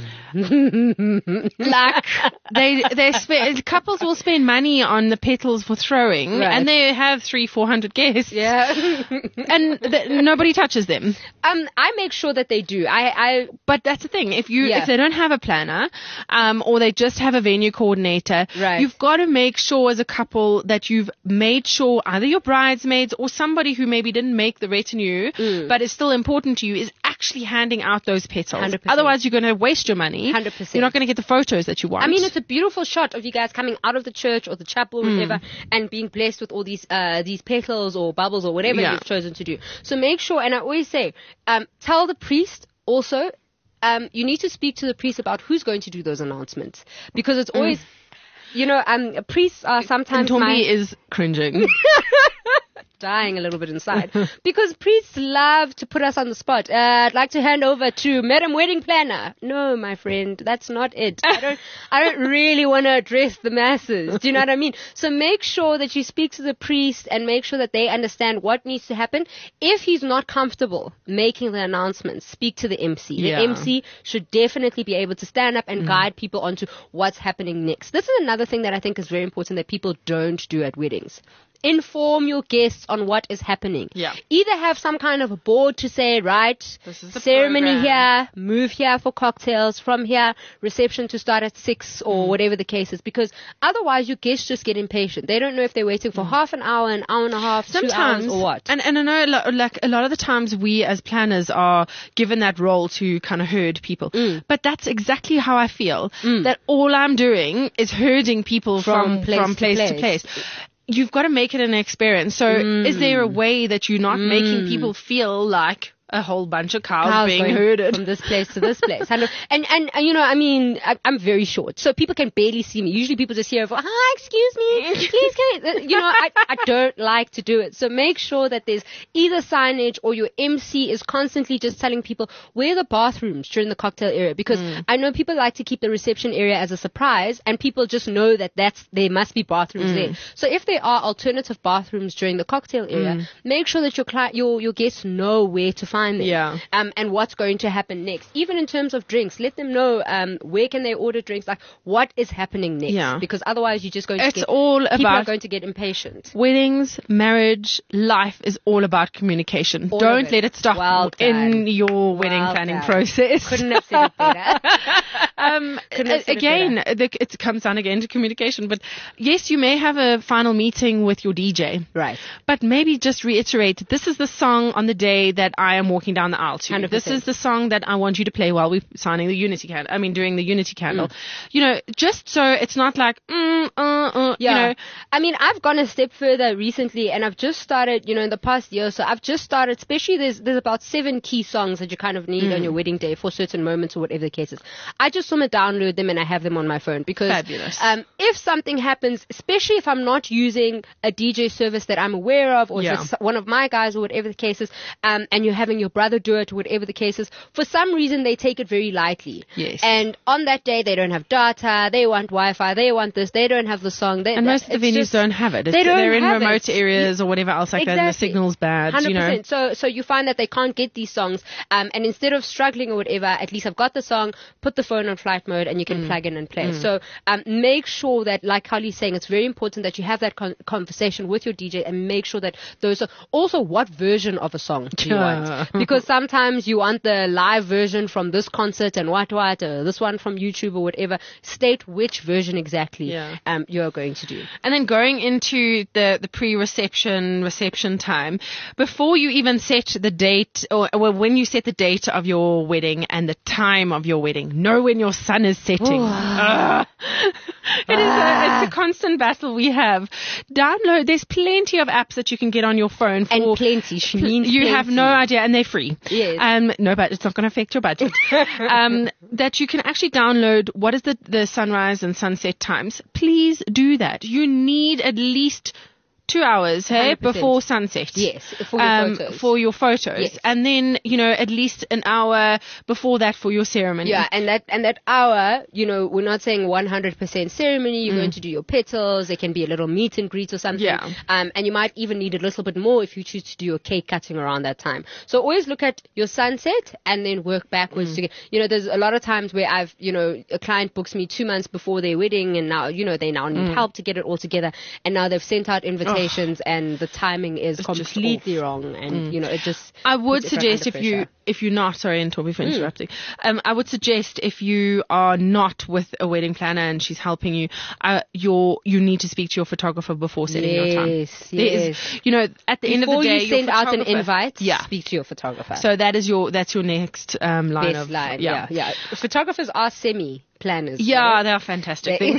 Like they they spe- couples will spend money on the petals for throwing, Right. and they have three four hundred guests, Yeah. and th- nobody touches them. um, I make sure that they do. I, I But that's the thing. If you Yeah. if they don't have a planner, um, or they just have a venue coordinator, Right. you've got to make sure as a couple that you've made sure either your bridesmaids or somebody who maybe didn't make the retinue, Mm. but is still important to you, is actually handing out those petals. one hundred percent. Otherwise, you're going to waste your money. one hundred percent. You're not going to get the photos that you want. I mean, it's a beautiful shot of you guys coming out of the church or the chapel or Mm. whatever and being blessed with all these uh, these petals or bubbles or whatever Yeah. you've chosen to do. So make sure, and I always say, um, tell the priest also, um, you need to speak to the priest about who's going to do those announcements. Because it's always, you know, um, priests are sometimes and Tombi my... is cringing. dying a little bit inside because priests love to put us on the spot. Uh, I'd like to hand over to Madam Wedding Planner. No, my friend, that's not it. I don't, I don't really want to address the masses. Do you know what I mean? So make sure that you speak to the priest and make sure that they understand what needs to happen. If he's not comfortable making the announcements, speak to the M C. The Yeah. M C should definitely be able to stand up and Mm. guide people onto what's happening next. This is another thing that I think is very important that people don't do at weddings. Inform your guests on what is happening. Yeah. Either have some kind of a board to say, right, This is the ceremony program. here, move here for cocktails, from here, reception to start at six or Mm. whatever the case is, because otherwise your guests just get impatient. They don't know if they're waiting for half an hour, an hour and a half, two Sometimes, hours or what. And, and I know, lo- like, a lot of the times we as planners are given that role to kind of herd people. Mm. But that's exactly how I feel. Mm. That all I'm doing is herding people From from, place from to place to place. place. You've got to make it an experience. So Mm. is there a way that you're not making Mm. people feel like a whole bunch of cows, Cows being going herded? from this place to this place. And, and, and, and, you know, I mean, I, I'm very short, so people can barely see me. Usually people just hear, hi, excuse me, please can you, you know, I, I don't like to do it. So make sure that there's either signage or your M C is constantly just telling people where are the bathrooms during the cocktail area, because I know people like to keep the reception area as a surprise, and people just know that that's, there must be bathrooms Mm. there. So if there are alternative bathrooms during the cocktail area, Mm. make sure that your cli- your your guests know where to find them. Yeah. Um, and what's going to happen next. Even in terms of drinks, let them know um, where can they order drinks, like what is happening next. Yeah. Because otherwise you're just going to It's get, all people are about going to get impatient. weddings, marriage, life is all about communication. All Don't of it. let it stop Well in done. your wedding Well planning done. process. Couldn't have said it better. um, Couldn't have said it again, the, it comes down again to communication. But yes, you may have a final meeting with your D J. Right. But maybe just reiterate, this is the song on the day that I am walking down the aisle to. one hundred This percent. is the song that I want you to play while we're signing the Unity candle. I mean, doing the Unity candle. You know, just so it's not like, mm, uh, uh, Yeah. you know. I mean, I've gone a step further recently, and I've just started, you know, in the past year, so I've just started, especially there's, there's about seven key songs that you kind of need on your wedding day for certain moments or whatever the case is. I just want to download them and I have them on my phone because Fabulous. um, if something happens, especially if I'm not using a D J service that I'm aware of, or Yeah. if it's one of my guys or whatever the case is, um, and you're having your brother do it or whatever the case is, for some reason they take it very lightly. Yes. And on that day they don't have data, they want Wi-Fi, they want this, they don't have the song. They, And most of the it's venues just- don't have it. It's, they don't they're in have remote it. areas or whatever else like that, and the Exactly. signal's bad, one hundred you percent. know. So, so you find that they can't get these songs, um, and instead of struggling or whatever, at least I've got the song, put the phone on flight mode, and you can plug in and play. So, um, make sure that, like Carly's saying, it's very important that you have that con- conversation with your D J and make sure that those are also what version of a song do you Yeah. want? Because sometimes you want the live version from this concert and what what, uh, this one from YouTube or whatever. State which version exactly Yeah. um, you're going to do. And then going into the, the pre-reception, reception time, before you even set the date, or well, when you set the date of your wedding and the time of your wedding, know when your sun is setting. Ugh. It is a, it's a constant battle we have. Download, there's plenty of apps that you can get on your phone for. And plenty. She means You have plenty. no idea, and they're free. Yes. Um, no, but it's not going to affect your budget. um, that you can actually download what is the, the sunrise and sunset times. Please do that. You need at least two hours, hey, one hundred percent. before sunset. Yes, for your um, photos. For your photos. Yes. And then, you know, at least an hour before that for your ceremony. Yeah, and that and that hour, you know, we're not saying one hundred percent ceremony. You're mm. going to do your petals. There can be a little meet and greet or something. Yeah. Um, and you might even need a little bit more if you choose to do your cake cutting around that time. So always look at your sunset and then work backwards mm. to get, you know, there's a lot of times where I've, you know, a client books me two months before their wedding and now, you know, they now need mm. help to get it all together. And now they've sent out invitations oh. and the timing is it's completely wrong. And, mm. you know, it just... I would suggest if you, if you're not, sorry, and Toby for Mm. interrupting, um, I would suggest if you are not with a wedding planner and she's helping you, uh, your, you need to speak to your photographer before setting yes, your time. Yes, there is, you know, at the Before end of the day, you send out an invite, yeah. speak to your photographer. So that is your, that's your next um, line Best of line. yeah. yeah, yeah. Photographers are semi planners. Yeah, right? they are fantastic things.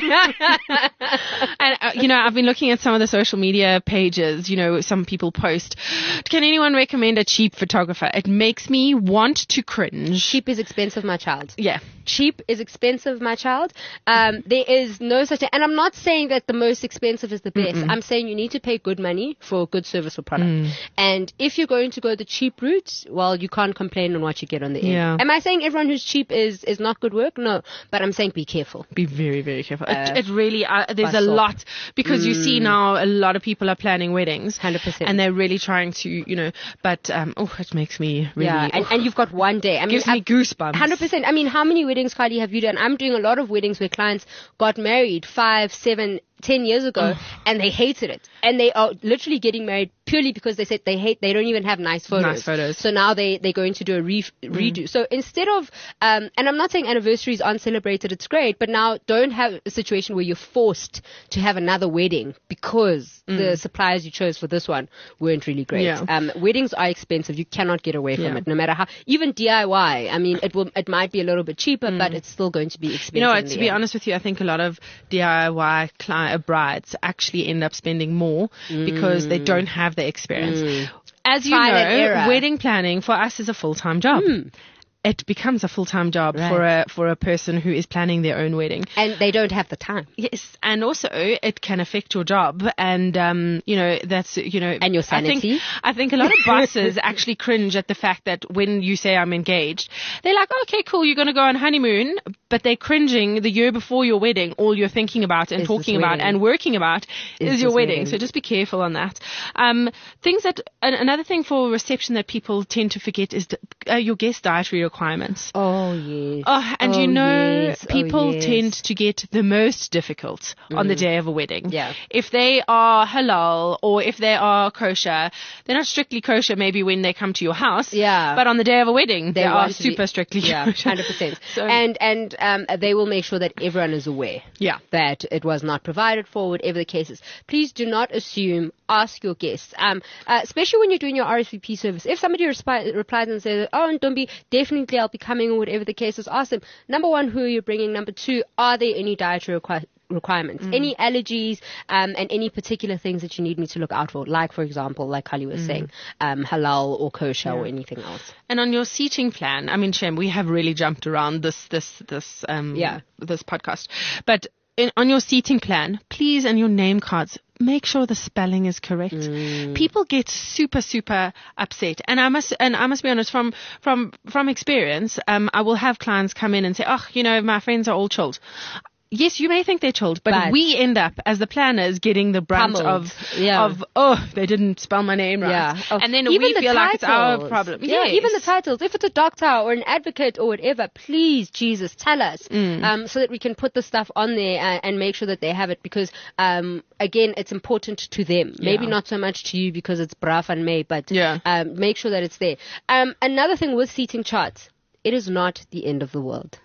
And, uh, you know, I've been looking at some of the social media pages, you know, some people post, can anyone recommend a cheap photographer? It makes me want to cringe. Cheap is expensive, my child. Yeah. Cheap is expensive, my child. Um, there is no such thing. And I'm not saying that the most expensive is the best. Mm-mm. I'm saying you need to pay good money for a good service or product. Mm. And if you're going to go the cheap route, well, you can't complain on what you get on the end. Yeah. Am I saying everyone who's cheap is, is not good work? No. But I'm saying be careful. Be very, very careful. Uh, it, it really, uh, there's a lot, because mm. you see now a lot of people are planning weddings. one hundred percent. And they're really trying to, you know, but, um, oh, it makes me really. Yeah, and, and you've got one day. I mean, gives me goosebumps. one hundred percent. I mean, how many weddings, Carly, have you done? I'm doing a lot of weddings where clients got married five, seven, ten years ago, oh. and they hated it. And they are literally getting married purely because they said they hate, they don't even have nice photos. Nice photos. So now they, they're going to do a re, redo. Mm. So instead of, um, and I'm not saying anniversaries aren't celebrated, it's great, but now don't have a situation where you're forced to have another wedding because mm. the suppliers you chose for this one weren't really great. Yeah. Um, weddings are expensive. You cannot get away from yeah. it, no matter how, even D I Y. I mean, it will, it might be a little bit cheaper, mm. but it's still going to be expensive. You know what, to end. be honest with you, I think a lot of D I Y client, brides actually end up spending more mm. because they don't have the experience. Mm. As you Trial know, wedding planning for us is a full-time job. Mm. It becomes a full-time job right. for a for a person who is planning their own wedding, and they don't have the time. Yes, and also it can affect your job, and um, you know that's you know, and your sanity. I think, I think a lot of bosses actually cringe at the fact that when you say I'm engaged, they're like, okay, cool, you're going to go on honeymoon, but they're cringing the year before your wedding. All you're thinking about and is talking about and working about is, is your wedding. wedding. So just be careful on that. Um, things that an, another thing for reception that people tend to forget is uh, your guest dietary requirements. Oh, yes. Oh, and oh, you know, yes. people oh, yes. tend to get the most difficult mm. on the day of a wedding. Yeah. If they are halal or if they are kosher, they're not strictly kosher maybe when they come to your house. Yeah. But on the day of a wedding, they, they are super be, strictly yeah, kosher. one hundred percent. So, and, and um, they will make sure that everyone is aware yeah. that it was not provided for, whatever the case is. Please do not assume. Ask your guests, um, uh, especially when you're doing your R S V P service. If somebody respi- replies and says, oh, and don't be, definitely I'll be coming or whatever the case is, ask them, number one, who are you bringing? Number two, are there any dietary requirements? requirements, mm. any allergies, um, and any particular things that you need me to look out for, like, for example, like Kali was mm. saying, um, halal or kosher yeah. or anything else. And on your seating plan, I mean, Shem, we have really jumped around this, this, this, um, yeah. this podcast, but in, on your seating plan, please, and your name cards, make sure the spelling is correct. Mm. People get super, super upset. And I must, and I must be honest, from, from, from experience, um, I will have clients come in and say, oh, you know, my friends are all chilled. Yes, you may think they're chilled, but, but we end up, as the planners, getting the brunt pummeled. of, yeah. of, oh, they didn't spell my name right. Yeah. And then even we the feel titles. like it's our problem. Yeah, yes. even the titles. If it's a doctor or an advocate or whatever, please, Jesus, tell us, mm. um, so that we can put the stuff on there and, and make sure that they have it, because, um, again, it's important to them. Yeah. Maybe not so much to you because it's braaf and May, but yeah. um, make sure that it's there. Um, another thing with seating charts, it is not the end of the world.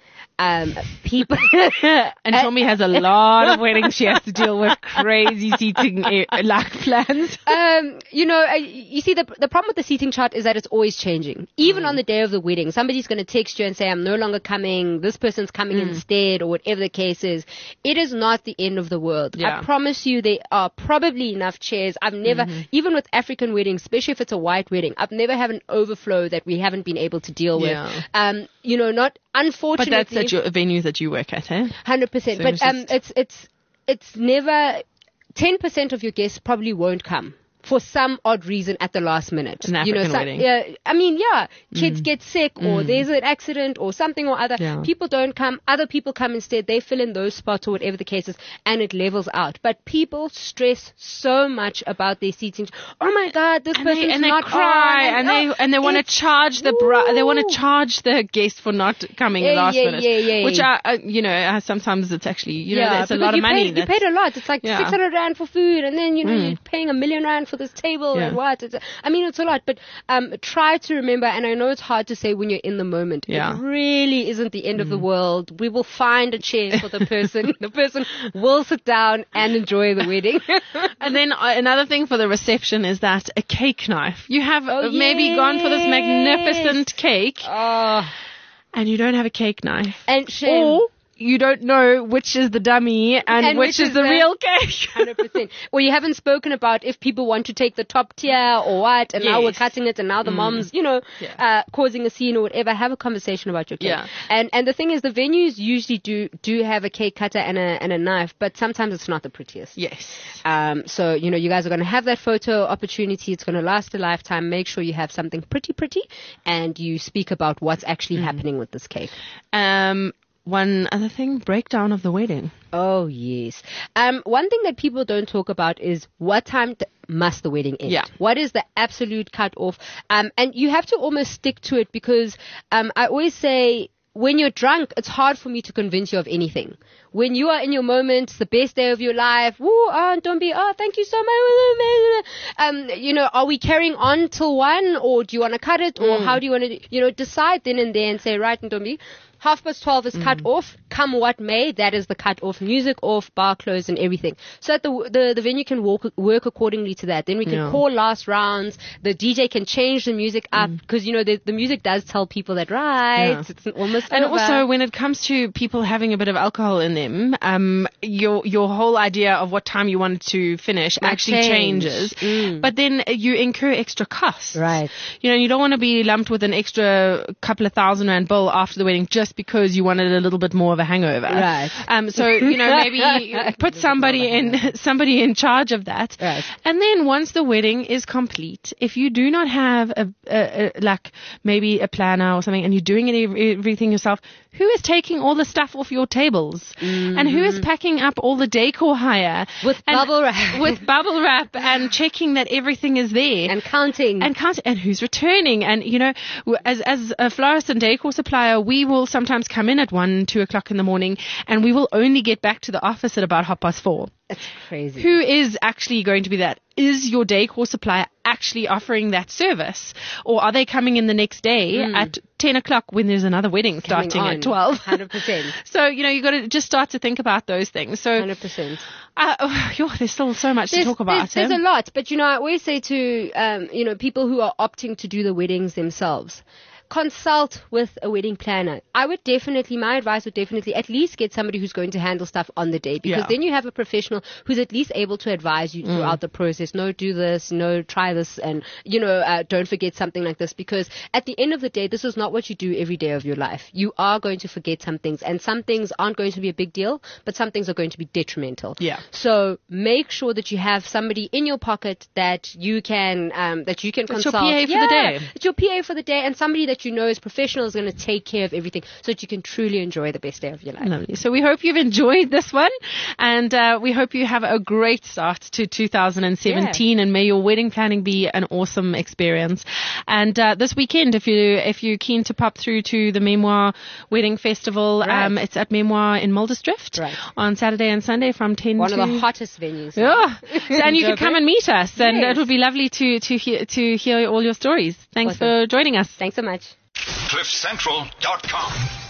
Um, people and Tommy has a lot of weddings she has to deal with, crazy seating like plans. Um, you know, uh, you see the the problem with the seating chart is that it's always changing. Even mm. on the day of the wedding, somebody's going to text you and say, "I'm no longer coming. This person's coming mm. instead," or whatever the case is. It is not the end of the world. Yeah. I promise you, there are probably enough chairs. I've never, mm-hmm. even with African weddings, especially if it's a white wedding, I've never had an overflow that we haven't been able to deal yeah. with. Um, you know, not unfortunately. But that's at your venues that you work at, eh? one hundred percent. So but um, it's it's it's never ten percent of your guests probably won't come for some odd reason at the last minute. An African you know, some, wedding. Yeah, I mean, yeah, kids Mm. get sick or Mm. there's an accident or something or other. Yeah. People don't come. Other people come instead. They fill in those spots or whatever the case is, and it levels out. But people stress so much about their seating. Oh my God, this And person's they, and they not cry on, and they oh, and they want to it's- charge the bra- they want Woo. to charge the guest for not coming Yeah, last yeah, minute, yeah, yeah, which yeah. are uh, you know uh, sometimes it's actually you know yeah, that's a because lot of you money. Paid, you that's- paid a lot. It's like Yeah. six hundred rand for food, and then you know Mm. you're paying a million rand for this table Yeah. and what. It's, I mean, it's a lot, but um, try to remember. And I know it's hard to say when you're in the moment. Yeah. It really isn't the end of the world. We will find a chair for the person. The person will sit down and enjoy the wedding. And then uh, another thing for the reception is that a cake knife. You have Oh, uh, maybe gone for this yes. magnificent cake Oh, and you don't have a cake knife. and shame. Or you don't know which is the dummy and, And which, which is is the, the- real cake. one hundred percent. Or you haven't spoken about if people want to take the top tier or what, and now we're Yes. cutting it, and now the mom's, you know, Yeah. uh, causing a scene or whatever. Have a conversation about your cake. Yeah. And and the thing is, the venues usually do do have a cake cutter and a and a knife, but sometimes it's not the prettiest. Yes. Um. So you know, you guys are going to have that photo opportunity. It's going to last a lifetime. Make sure you have something pretty, pretty, and you speak about what's actually happening with this cake. Um. One other thing, breakdown of the wedding. Oh, yes. Um, one thing that people don't talk about is what time th- must the wedding end? Yeah. What is the absolute cutoff? Um, and you have to almost stick to it because um, I always say when you're drunk, it's hard for me to convince you of anything. When you are in your moment, the best day of your life, woo, oh, don't be, oh, thank you so much. Um, you know, are we carrying on till one, or do you want to cut it, or how do you want to, you know, decide then and there and say, right, and don't be. Half past twelve is cut off. Come what may, that is the cut off. Music off, bar closed, and everything. So that the the, the venue can walk, work accordingly to that. Then we can Yeah. call last rounds. The D J can change the music up because you know the, the music does tell people that right, Yeah. it's almost And over. also, when it comes to people having a bit of alcohol in them, um, your your whole idea of what time you want to finish Might actually change. changes. Mm. But then you incur extra costs. Right. You know, you don't want to be lumped with an extra couple of thousand rand bill after the wedding just because you wanted a little bit more of a hangover. Right. Um. So you know, maybe put somebody in somebody in charge of that. Right. And then once the wedding is complete, if you do not have a, a, a like maybe a planner or something, and you're doing it ev- everything yourself, who is taking all the stuff off your tables, and who is packing up all the decor hire With and- bubble wrap. with bubble wrap, and checking that everything is there. and counting. And count and who's returning, and you know, w- as as a florist and decor supplier, we will sometimes come in at one, two o'clock in the morning, and we will only get back to the office at about half past four. It's crazy. Who is actually going to be that? Is your decor supplier actually offering that service, or are they coming in the next day at ten o'clock when there's another wedding Coming starting on. at twelve? one hundred percent. So you know, you got to just start to think about those things. So one hundred percent. uh, oh, yo, there's still so much There's, to talk about. there's, there's eh? a lot, but you know, I always say to um, you know people who are opting to do the weddings themselves, consult with a wedding planner. I would definitely, my advice would definitely at least get somebody who's going to handle stuff on the day, because Yeah. then you have a professional who's at least able to advise you throughout the process. No, do this, no, try this, and you know, uh, don't forget something like this, because at the end of the day, this is not what you do every day of your life. You are going to forget some things, and some things aren't going to be a big deal, but some things are going to be detrimental. Yeah. So make sure that you have somebody in your pocket that you can um, that you can It's your consult. P A for the Yeah, day. It's your P A for the day, and somebody that you know is professional is going to take care of everything, so that you can truly enjoy the best day of your life. Lovely. So we hope you've enjoyed this one, and uh, we hope you have a great start to two thousand seventeen, and may your wedding planning be an awesome experience. And uh, this weekend, if you if you're keen to pop through to the Memoir Wedding Festival, Right. um, it's at Memoir in Muldersdrift Right. on Saturday and Sunday from ten One to of the hottest venues. Yeah. And you can Joburg. come and meet us, and Yes. it will be lovely to to hear to hear all your stories. Thanks Awesome. for joining us. Thanks so much. cliff central dot com